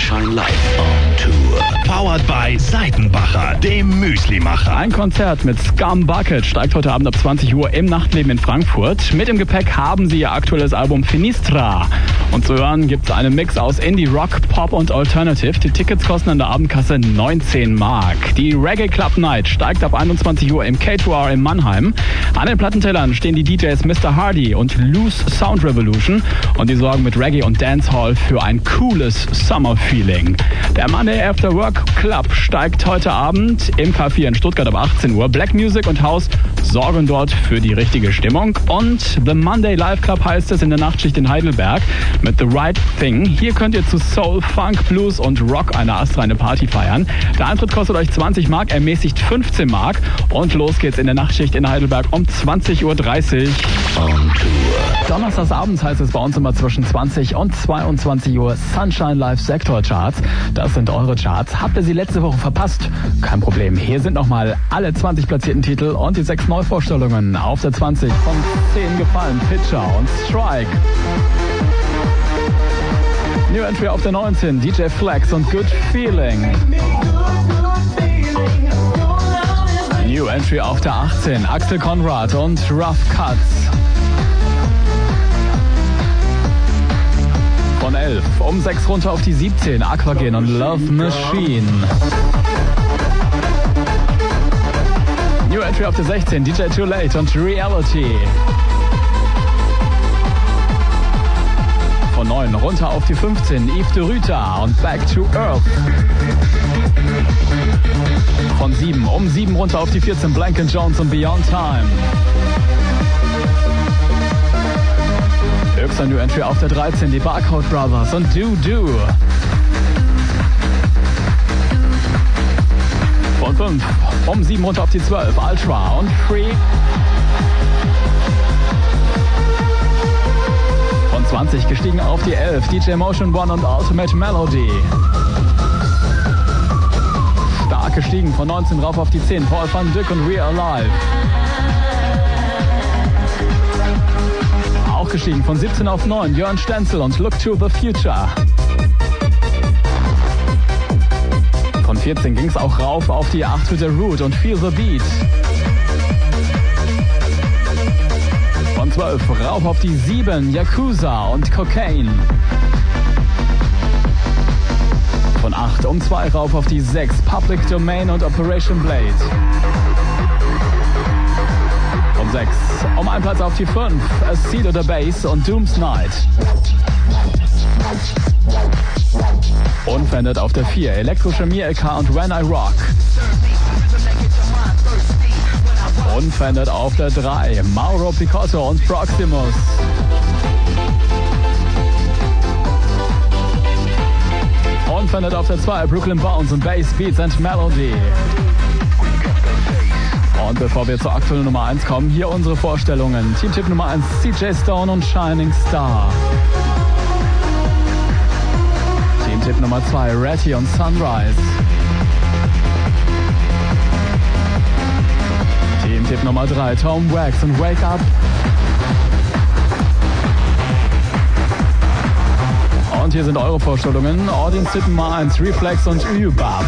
Sunshine Live on Tour. Powered by Seitenbacher, dem Müslimacher. Ein Konzert mit Scum Bucket steigt heute Abend ab 20 Uhr im Nachtleben in Frankfurt. Mit im Gepäck haben sie ihr aktuelles Album Finistra. Und zu hören gibt es einen Mix aus Indie, Rock, Pop und Alternative. Die Tickets kosten an der Abendkasse 19 Mark. Die Reggae Club Night steigt ab 21 Uhr im K2R in Mannheim. An den Plattentellern stehen die DJs Mr. Hardy und Loose Sound Revolution. Und die sorgen mit Reggae und Dancehall für ein cooles Summer-Feeling. Der Monday After Work Club steigt heute Abend im K4 in Stuttgart ab 18 Uhr. Black Music und House sorgen dort für die richtige Stimmung. Und The Monday Live Club heißt es in der Nachtschicht in Heidelberg mit The Right Thing. Hier könnt ihr zu Soul, Funk, Blues und Rock eine astreine Party feiern. Der Eintritt kostet euch 20 Mark, ermäßigt 15 Mark. Und los geht's in der Nachtschicht in Heidelberg um 20.30 Uhr. On Tour. Donnerstags abends heißt es bei uns immer zwischen 20 und 22 Uhr Sunshine Live Sektor Charts. Das sind eure Charts. Habt ihr sie letzte Woche verpasst? Kein Problem. Hier sind nochmal alle 20 platzierten Titel und die 6 Neuvorstellungen. Auf der 20 von 10 gefallen Pitcher und Strike. New Entry auf der 19, DJ Flex und Good Feeling. New Entry auf der 18, Axel Conrad und Rough Cuts. Von 11 um 6 runter auf die 17, Aquagen und Love Machine. New Entry auf der 16, DJ Too Late und Reality. Von 9 runter auf die 15, Yves de Ruyter und Back to Earth. Von 7 um 7 runter auf die 14, Blank & Jones und Beyond Time. Höchster New Entry auf der 13, die Barcode Brothers und Do Do. Von 5 um 7 runter auf die 12, Ultra und Free. Von 20 gestiegen auf die 11, DJ Motion One und Ultimate Melody. Stark gestiegen von 19 rauf auf die 10, Paul van Dyk und We Are Alive. Auch gestiegen von 17 auf 9, Jörn Stenzel und Look to the Future. Von 14 ging es auch rauf auf die 8 mit der Root und Feel the Beat. Von 12 rauf auf die 7, Yakuza und Cocaine. Von 8 um 2 rauf auf die 6, Public Domain und Operation Blade. Von 6 um einen Platz auf die 5, A Seed of the Bass und Doom's Night. Unverändert auf der 4, Elektro Shamir LK und When I Rock. Unverändert auf der 3, Mauro Picotto und Proximus. Unverändert auf der 2, Brooklyn Bounce und Bass Beats and Melody. Und bevor wir zur aktuellen Nummer 1 kommen, hier unsere Vorstellungen. Teamtipp Nummer 1, CJ Stone und Shining Star. Teamtipp Nummer 2, Ratty und Sunrise. Teamtipp Nummer 3, Tom Wax und Wake Up. Und hier sind eure Vorstellungen. Audience-Tipp Nummer 1, Reflex und Ubab.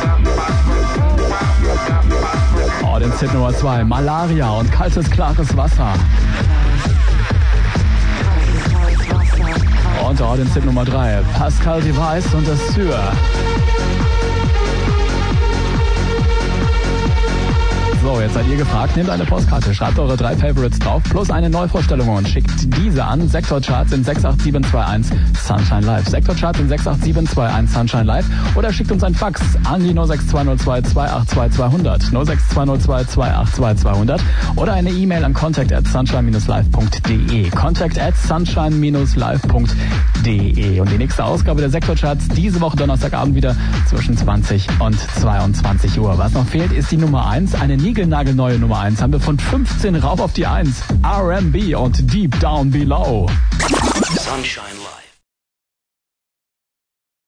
Audience-Tipp Nummer 2, Malaria und kaltes, klares Wasser. Und Audience-Tipp Nummer 3, Pascal Device und Assur. So, jetzt seid ihr gefragt. Nehmt eine Postkarte, schreibt eure 3 Favorites drauf, plus eine Neuvorstellung und schickt diese an. Sektorcharts in 68721 Sunshine Live. Sektorcharts in 68721 Sunshine Live. Oder schickt uns ein Fax an die 06202 282 200. 06202 282 200. Oder eine E-Mail an contact@sunshine-live.de. contact@sunshine-live.de. Und die nächste Ausgabe der Sektorcharts diese Woche Donnerstagabend wieder zwischen 20 und 22 Uhr. Was noch fehlt, ist die Nummer 1. Eine niegelnagelneue Nummer 1 haben wir von 15 rauf auf die 1. R&B und Deep Down Below. Sunshine